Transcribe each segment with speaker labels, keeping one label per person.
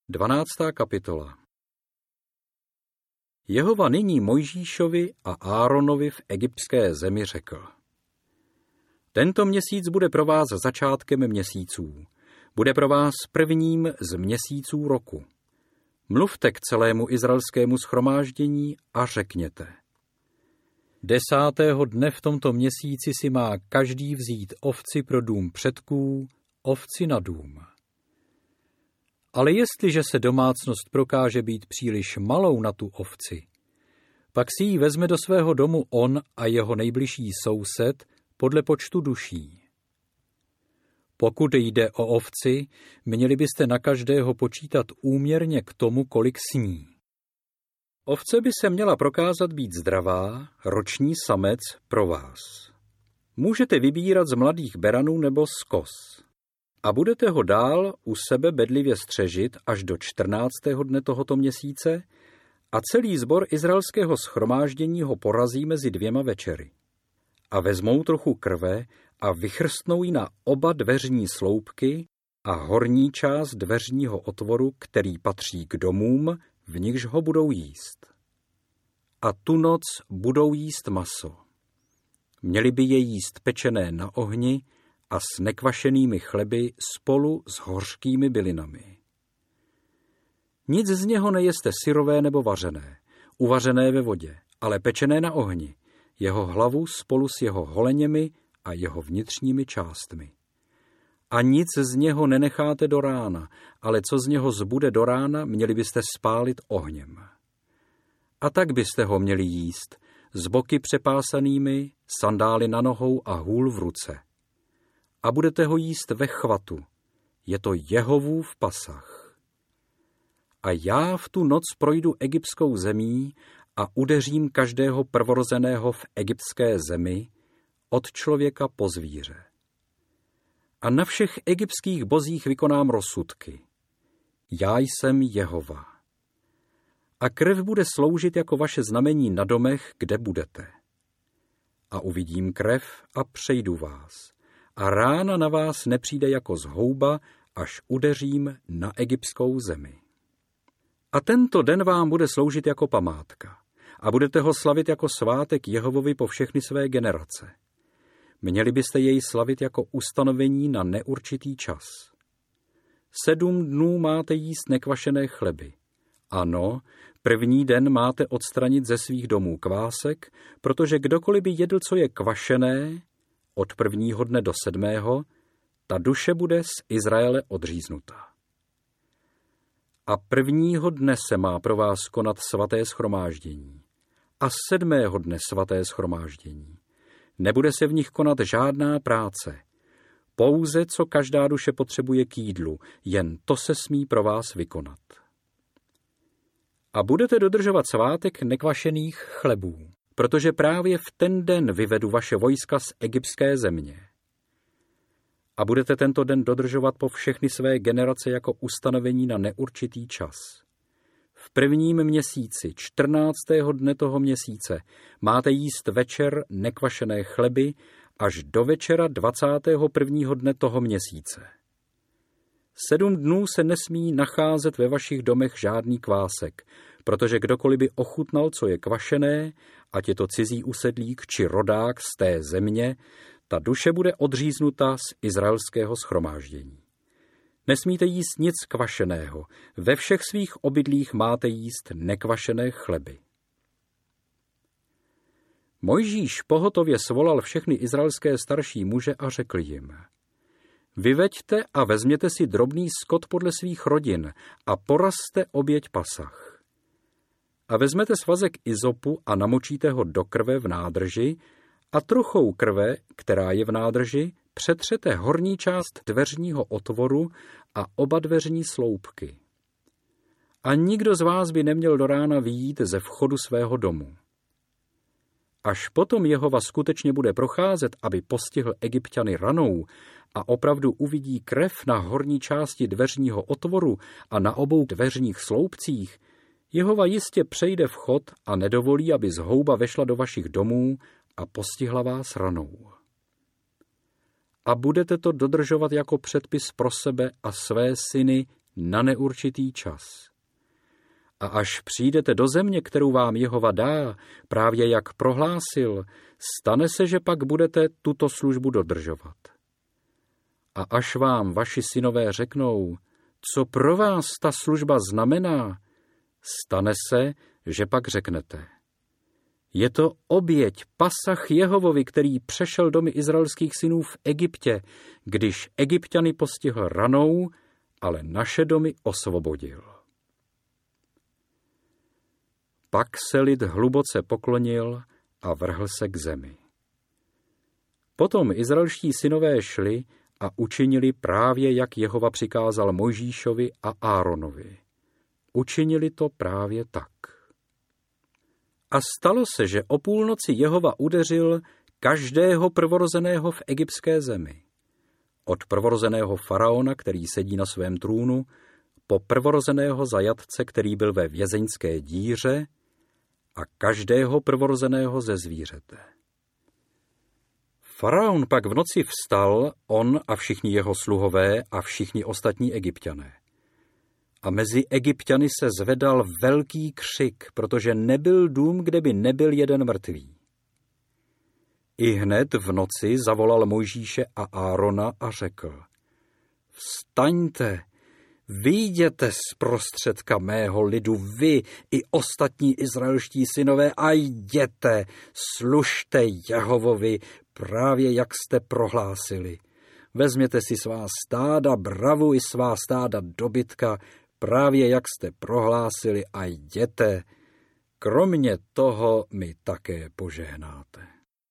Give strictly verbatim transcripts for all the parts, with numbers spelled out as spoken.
Speaker 1: Dvanáctá kapitola. Jehova nyní Mojžíšovi a Áronovi v egyptské zemi řekl: Tento měsíc bude pro vás začátkem měsíců, bude pro vás prvním z měsíců roku. Mluvte k celému izraelskému shromáždění a řekněte: Desátého dne v tomto měsíci si má každý vzít ovci pro dům předků, ovci na dům. Ale jestliže se domácnost prokáže být příliš malou na tu ovci, pak si ji vezme do svého domu on a jeho nejbližší soused podle počtu duší. Pokud jde o ovci, měli byste na každého počítat úměrně k tomu, kolik sní. Ovce by se měla prokázat být zdravá, roční samec pro vás. Můžete vybírat z mladých beranů nebo z koz. A budete ho dál u sebe bedlivě střežit až do čtrnáctého dne tohoto měsíce a celý sbor izraelského shromáždění ho porazí mezi dvěma večery. A vezmou trochu krve a vychrstnou ji na oba dveřní sloupky a horní část dveřního otvoru, který patří k domům, v nichž ho budou jíst. A tu noc budou jíst maso. Měli by je jíst pečené na ohni a s nekvašenými chleby spolu s hořkými bylinami. Nic z něho nejeste syrové nebo vařené, uvařené ve vodě, ale pečené na ohni, jeho hlavu spolu s jeho holeněmi a jeho vnitřními částmi. A nic z něho nenecháte do rána, ale co z něho zbude do rána, měli byste spálit ohněm. A tak byste ho měli jíst, s boky přepásanými, sandály na nohou a hůl v ruce. A budete ho jíst ve chvatu, je to Jehovův pasach. A já v tu noc projdu egyptskou zemí a udeřím každého prvorozeného v egyptské zemi, od člověka po zvíře. A na všech egyptských bozích vykonám rozsudky. Já jsem Jehova. A krev bude sloužit jako vaše znamení na domech, kde budete. A uvidím krev a přejdu vás. A rána na vás nepřijde jako zhouba, až udeřím na egyptskou zemi. A tento den vám bude sloužit jako památka. A budete ho slavit jako svátek Jehovovi po všechny své generace. Měli byste jej slavit jako ustanovení na neurčitý čas. Sedm dnů máte jíst nekvašené chleby. Ano, první den máte odstranit ze svých domů kvásek, protože kdokoliv by jedl, co je kvašené, od prvního dne do sedmého, ta duše bude z Izraele odříznuta. A prvního dne se má pro vás konat svaté shromáždění. A sedmého dne svaté shromáždění. Nebude se v nich konat žádná práce. Pouze, co každá duše potřebuje k jídlu, jen to se smí pro vás vykonat. A budete dodržovat svátek nekvašených chlebů, protože právě v ten den vyvedu vaše vojska z egyptské země. A budete tento den dodržovat po všechny své generace jako ustanovení na neurčitý čas. V prvním měsíci, čtrnáctého dne toho měsíce, máte jíst večer nekvašené chleby až do večera dvacátého prvního dne toho měsíce. Sedm dnů se nesmí nacházet ve vašich domech žádný kvásek, protože kdokoliv by ochutnal, co je kvašené, ať je to cizí usedlík či rodák z té země, ta duše bude odříznuta z izraelského shromáždění. Nesmíte jíst nic kvašeného, ve všech svých obydlích máte jíst nekvašené chleby. Mojžíš pohotově svolal všechny izraelské starší muže a řekl jim: Vyveďte a vezměte si drobný skot podle svých rodin a porazte oběť pasach. A vezmete svazek izopu a namočíte ho do krve v nádrži a trochou krve, která je v nádrži, přetřete horní část dveřního otvoru a oba dveřní sloupky. A nikdo z vás by neměl do rána vyjít ze vchodu svého domu. Až potom Jehova skutečně bude procházet, aby postihl Egypťany ranou a opravdu uvidí krev na horní části dveřního otvoru a na obou dveřních sloupcích, Jehova jistě přejde vchod a nedovolí, aby zhouba vešla do vašich domů a postihla vás ranou. A budete to dodržovat jako předpis pro sebe a své syny na neurčitý čas. A až přijdete do země, kterou vám Jehova dá, právě jak prohlásil, stane se, že pak budete tuto službu dodržovat. A až vám vaši synové řeknou, co pro vás ta služba znamená, stane se, že pak řeknete. Je to oběť Pasach Jehovovi, který přešel domy izraelských synů v Egyptě, když Egypťany postihl ranou, ale naše domy osvobodil. Pak se lid hluboce poklonil a vrhl se k zemi. Potom izraelští synové šli a učinili právě, jak Jehova přikázal Mojžíšovi a Áronovi. Učinili to právě tak. A stalo se, že o půlnoci Jehova udeřil každého prvorozeného v egyptské zemi. Od prvorozeného faraona, který sedí na svém trůnu, po prvorozeného zajatce, který byl ve vězeňské díře, a každého prvorozeného ze zvířete. Faraon pak v noci vstal, on a všichni jeho sluhové a všichni ostatní Egypťané. A mezi Egypťany se zvedal velký křik, protože nebyl dům, kde by nebyl jeden mrtvý. I hned v noci zavolal Mojžíše a Árona a řekl: Vstaňte, vyjděte z prostředka mého lidu vy i ostatní izraelští synové a jděte, služte Jehovovi, právě jak jste prohlásili. Vezměte si svá stáda bravu i svá stáda dobytka, právě jak jste prohlásili a jděte. Kromě toho mi také požehnáte.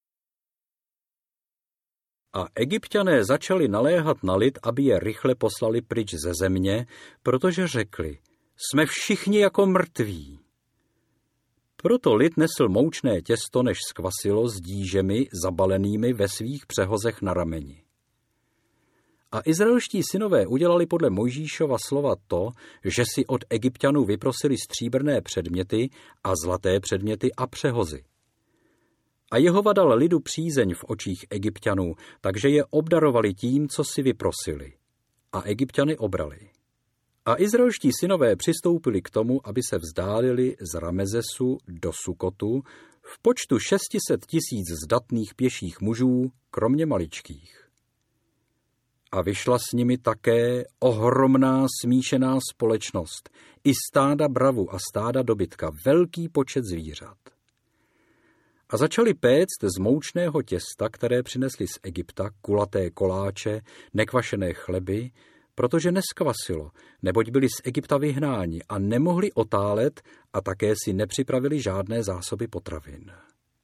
Speaker 1: A Egypťané začali naléhat na lid, aby je rychle poslali pryč ze země, protože řekli, jsme všichni jako mrtví. Proto lid nesl moučné těsto, než skvasilo s dížemi zabalenými ve svých přehozech na rameni. A izraelští synové udělali podle Mojžíšova slova to, že si od Egypťanů vyprosili stříbrné předměty a zlaté předměty a přehozy. A Jehova dal lidu přízeň v očích Egypťanů, takže je obdarovali tím, co si vyprosili. A Egypťany obrali. A izraelští synové přistoupili k tomu, aby se vzdálili z Ramezesu do Sukotu v počtu šest set tisíc zdatných pěších mužů, kromě maličkých. A vyšla s nimi také ohromná smíšená společnost, i stáda bravu a stáda dobytka, velký počet zvířat. A začali péct z moučného těsta, které přinesli z Egypta, kulaté koláče, nekvašené chleby, protože neskvasilo, neboť byli z Egypta vyhnáni a nemohli otálet a také si nepřipravili žádné zásoby potravin.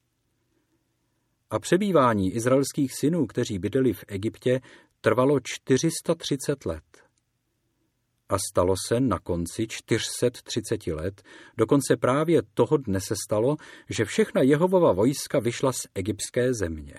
Speaker 1: A přebývání izraelských synů, kteří bydleli v Egyptě, trvalo čtyři sta třicet let. A stalo se na konci čtyři sta třicet let, dokonce právě toho dne se stalo, že všechna Jehovova vojska vyšla z egyptské země.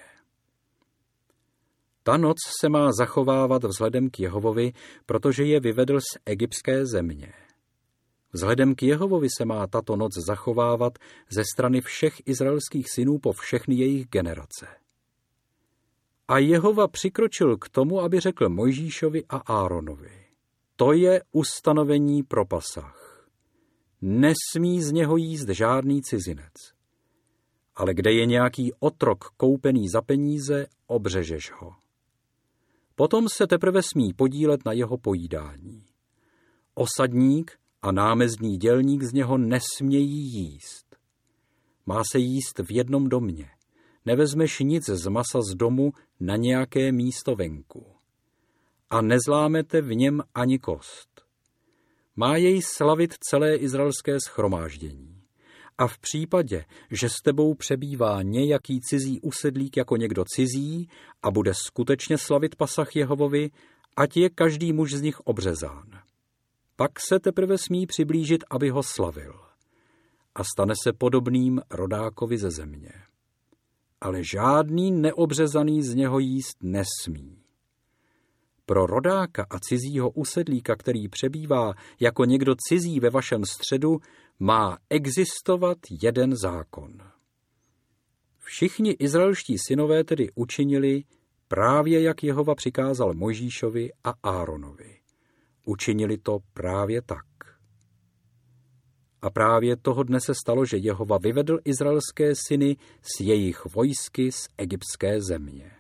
Speaker 1: Ta noc se má zachovávat vzhledem k Jehovovi, protože je vyvedl z egyptské země. Vzhledem k Jehovovi se má tato noc zachovávat ze strany všech izraelských synů po všechny jejich generace. A Jehova přikročil k tomu, aby řekl Mojžíšovi a Áronovi: To je ustanovení pro Pasach. Nesmí z něho jíst žádný cizinec. Ale kde je nějaký otrok koupený za peníze, obřežeš ho. Potom se teprve smí podílet na jeho pojídání. Osadník a námezdní dělník z něho nesmějí jíst. Má se jíst v jednom domě. Nevezmeš nic z masa z domu na nějaké místo venku. A nezlámete v něm ani kost. Má jej slavit celé izraelské shromáždění. A v případě, že s tebou přebývá nějaký cizí usedlík jako někdo cizí a bude skutečně slavit Pasach Jehovovi, ať je každý muž z nich obřezán. Pak se teprve smí přiblížit, aby ho slavil. A stane se podobným rodákovi ze země. Ale žádný neobřezaný z něho jíst nesmí. Pro rodáka a cizího usedlíka, který přebývá jako někdo cizí ve vašem středu, má existovat jeden zákon. Všichni izraelští synové tedy učinili právě, jak Jehova přikázal Mojžíšovi a Áronovi. učinili to právě tak. A právě toho dne se stalo, že Jehova vyvedl izraelské syny s jejich vojsky z egyptské země.